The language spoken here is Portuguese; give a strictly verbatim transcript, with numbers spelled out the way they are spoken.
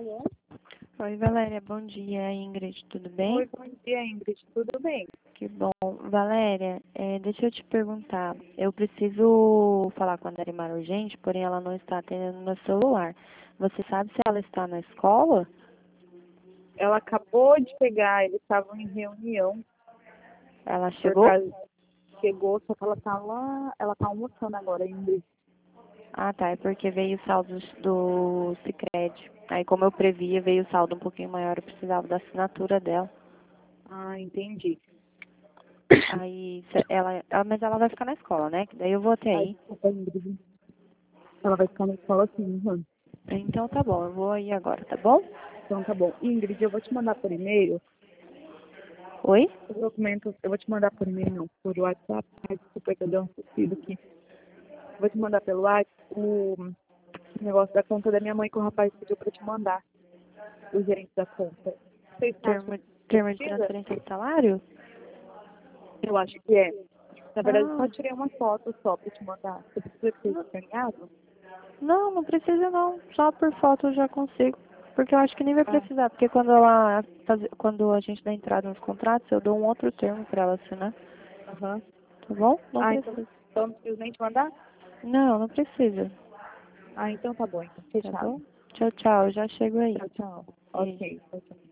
Alô? Oi, Valéria, bom dia, Ingrid, tudo bem? Oi, bom dia, Ingrid. Tudo bem? Que bom. Valéria, é, deixa eu te perguntar, eu preciso falar com a Darimar urgente, porém ela não está atendendo meu celular. Você sabe se ela está na escola? Ela acabou de chegar, eles estavam em reunião, Ela por chegou? causa chegou, só que ela tá lá, ela tá almoçando agora, Ingrid. Ah, tá, é porque veio o saldo do Sicredi. Aí, como eu previa, veio o saldo um pouquinho maior, eu precisava da assinatura dela. Ah, entendi. Aí, cê- ela, ela, mas ela vai ficar na escola, né? Que daí eu vou até Ai, aí. desculpa, Ingrid. Ela vai ficar na escola sim, uhum. Então tá bom, eu vou aí agora, tá bom? Então tá bom. Ingrid, eu vou te mandar por e-mail Oi? os documentos, eu vou te mandar por e-mail, não, por WhatsApp. Ai, desculpa que eu dei um suspiro aqui. Vou te mandar pelo WhatsApp o negócio da conta da minha mãe que o rapaz pediu pra te mandar, o gerente da conta. Você acha Termo, que termo de precisa? transferência de salário? Eu acho que é. Na verdade, eu Ah, só tirei uma foto só pra te mandar. Você precisa ter não, escaneado? não, não precisa não. Só por foto eu já consigo. Porque eu acho que nem vai Ah, precisar, porque quando ela faz, quando a gente dá entrada nos contratos, eu dou um outro termo para ela assinar. aham. Tá bom? Não Ah, então, precisa. então não preciso nem te mandar? Não, não precisa. Ah, então tá bom, então. Tá Fechado. bom? Tchau, tchau. Eu já chego aí. Tchau, tchau. Beijo. Ok, tchau, tchau.